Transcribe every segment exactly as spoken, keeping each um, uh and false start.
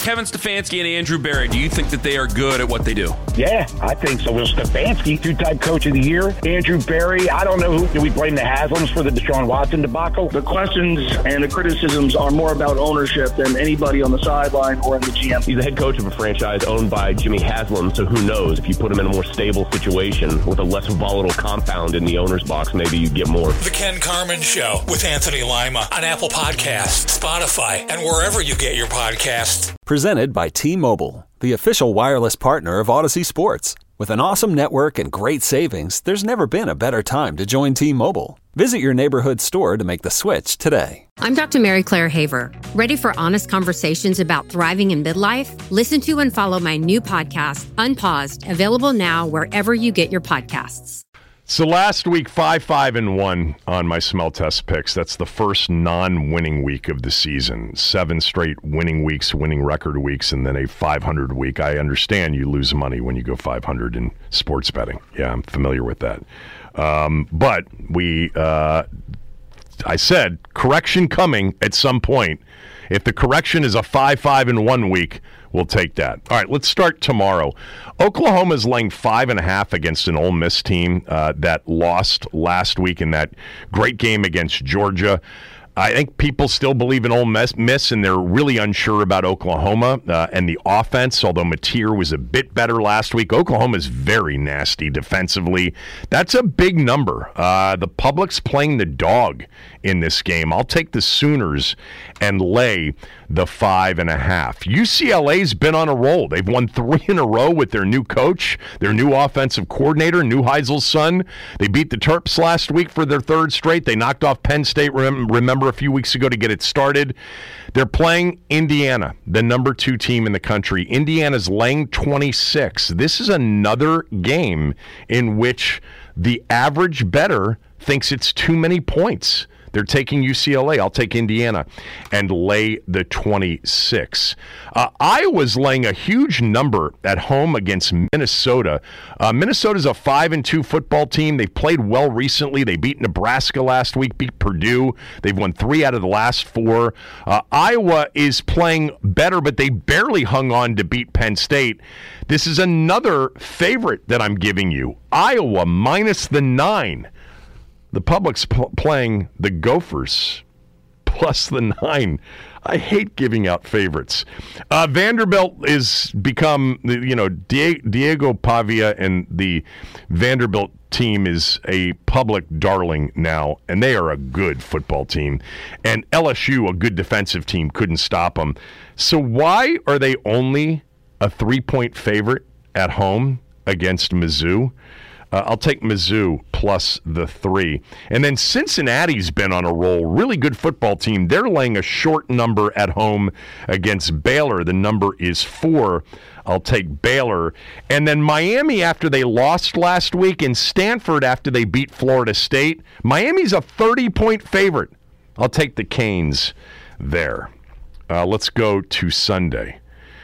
Kevin Stefanski and Andrew Berry, do you think that they are good at what they do? Yeah, I think so. Well, Stefanski, two-time coach of the year. Andrew Berry, I don't know who. Do we blame the Haslams for the Deshaun Watson debacle? The questions and the criticisms are more about ownership than anybody on the sideline or in the G M. He's the head coach of a franchise owned by Jimmy Haslam, so who knows? If you put him in a more stable situation with a less volatile compound in the owner's box, maybe you get more. The Ken Carman Show with Anthony Lima on Apple Podcasts, Spotify, and wherever you get your podcasts. Presented by T-Mobile, the official wireless partner of Odyssey Sports. With an awesome network and great savings, there's never been a better time to join T-Mobile. Visit your neighborhood store to make the switch today. I'm Doctor Mary Claire Haver. Ready for honest conversations about thriving in midlife? Listen to and follow my new podcast, Unpaused, available now wherever you get your podcasts. So last week, five, five, and one on my smell test picks. That's the first non-winning week of the season. Seven straight winning weeks, winning record weeks, and then a five hundred week. I understand you lose money when you go five hundred in sports betting. Yeah, I'm familiar with that. Um, but we, uh, I said, correction coming at some point. If the correction is a five, five, and one week, we'll take that. All right, let's start tomorrow. Oklahoma's laying five and a half against an Ole Miss team uh, that lost last week in that great game against Georgia. I think people still believe in Ole Miss, and they're really unsure about Oklahoma uh, and the offense, although Mateer was a bit better last week. Oklahoma's very nasty defensively. That's a big number. Uh, the public's playing the dog in this game. I'll take the Sooners and lay the five and a half. U C L A's been on a roll. They've won three in a row with their new coach, their new offensive coordinator, Neuheisel's son. They beat the Terps last week for their third straight. They knocked off Penn State, remember, a few weeks ago to get it started. They're playing Indiana, the number two team in the country. Indiana's laying twenty-six. This is another game in which the average bettor thinks it's too many points. They're taking U C L A. I'll take Indiana and lay the twenty-six. Uh, Iowa's laying a huge number at home against Minnesota. Uh, Minnesota's a five and two football team. They've played well recently. They beat Nebraska last week, beat Purdue. They've won three out of the last four. Uh, Iowa is playing better, but they barely hung on to beat Penn State. This is another favorite that I'm giving you. Iowa minus the nine. The public's p- playing the Gophers plus the nine. I hate giving out favorites. Uh, Vanderbilt is become, you know, Die- Diego Pavia and the Vanderbilt team is a public darling now, and they are a good football team. And L S U, a good defensive team, couldn't stop them. So why are they only a three-point favorite at home against Mizzou? Uh, I'll take Mizzou plus the three. And then Cincinnati's been on a roll. Really good football team. They're laying a short number at home against Baylor. The number is four. I'll take Baylor. And then Miami after they lost last week, and Stanford after they beat Florida State. Miami's a thirty-point favorite. I'll take the Canes there. Uh, let's go to Sunday.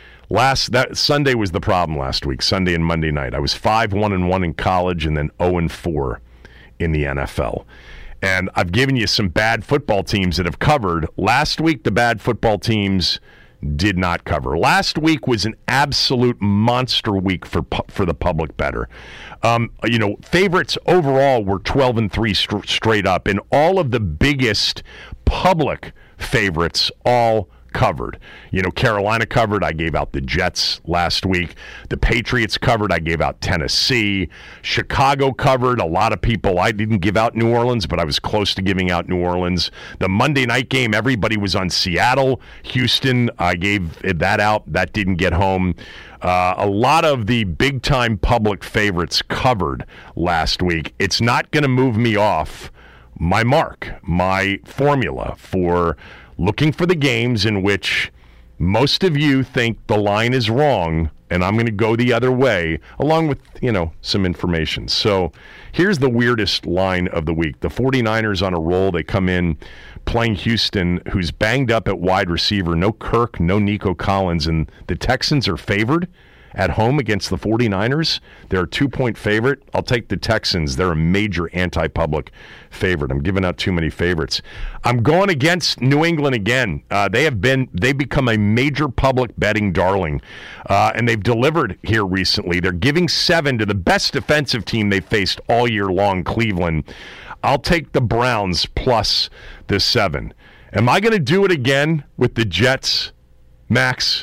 Last that Sunday was the problem last week, Sunday and Monday night. I was five one and one in college and then oh and four in the N F L. And I've given you some bad football teams that have covered. Last week, the bad football teams did not cover. Last week was an absolute monster week for for the public bettor. Um, you know, favorites overall were twelve and three st- straight up, and all of the biggest public favorites all covered. You know, Carolina covered. I gave out the Jets last week. The Patriots covered. I gave out Tennessee. Chicago covered. A lot of people, I didn't give out New Orleans, but I was close to giving out New Orleans. The Monday night game, everybody was on Seattle. Houston, I gave that out. That didn't get home. Uh, a lot of the big-time public favorites covered last week. It's not going to move me off my mark, my formula for looking for the games in which most of you think the line is wrong, and I'm going to go the other way, along with, you know, some information. So here's the weirdest line of the week. The 49ers on a roll. They come in playing Houston, who's banged up at wide receiver. No Kirk, no Nico Collins, and the Texans are favored at home against the 49ers. They're a two-point favorite. I'll take the Texans. They're a major anti-public favorite. I'm giving out too many favorites. I'm going against New England again. Uh, they have been, they've become a major public betting darling, uh, and they've delivered here recently. They're giving seven to the best defensive team they faced all year long, Cleveland. I'll take the Browns plus the seven. Am I going to do it again with the Jets, Max?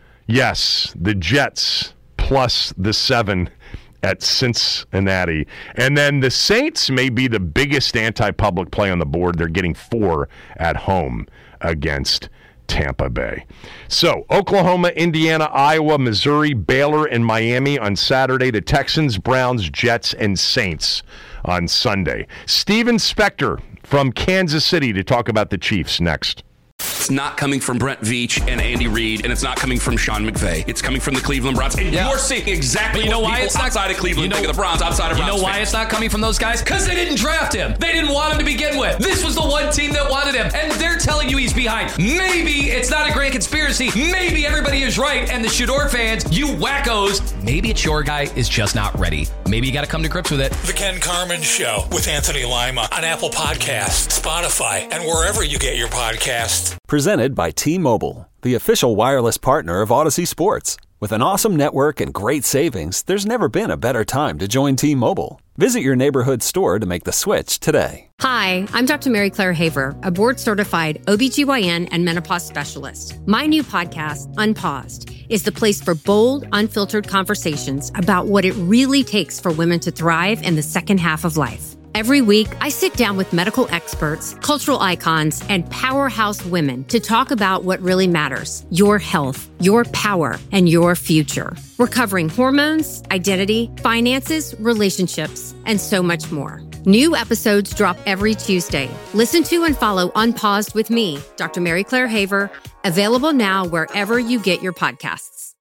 Yes, the Jets plus the seven at Cincinnati. And then the Saints may be the biggest anti-public play on the board. They're getting four at home against Tampa Bay. So, Oklahoma, Indiana, Iowa, Missouri, Baylor, and Miami on Saturday. The Texans, Browns, Jets, and Saints on Sunday. Steven Spector from Kansas City to talk about the Chiefs next. It's not coming from Brent Veach and Andy Reid, and it's not coming from Sean McVay. It's coming from the Cleveland Browns. And yeah. you're seeing exactly you know what why people it's outside not, of Cleveland you know, think of the Browns, outside of You Browns know why fans. it's not coming from those guys? Because they didn't draft him. They didn't want him to begin with. This was the one team that wanted him, and they're telling you he's behind. Maybe it's not a grand conspiracy. Maybe everybody is right, and the Shador fans, you wackos, maybe it's your guy is just not ready. Maybe you got to come to grips with it. The Ken Carman Show with Anthony Lima on Apple Podcasts, Spotify, and wherever you get your podcasts. Presented by T-Mobile, the official wireless partner of Odyssey Sports. With an awesome network and great savings, there's never been a better time to join T-Mobile. Visit your neighborhood store to make the switch today. Hi, I'm Doctor Mary Claire Haver, a board-certified O B G Y N and menopause specialist. My new podcast, Unpaused, is the place for bold, unfiltered conversations about what it really takes for women to thrive in the second half of life. Every week, I sit down with medical experts, cultural icons, and powerhouse women to talk about what really matters: your health, your power, and your future. We're covering hormones, identity, finances, relationships, and so much more. New episodes drop every Tuesday. Listen to and follow Unpaused with me, Doctor Mary Claire Haver, available now wherever you get your podcasts.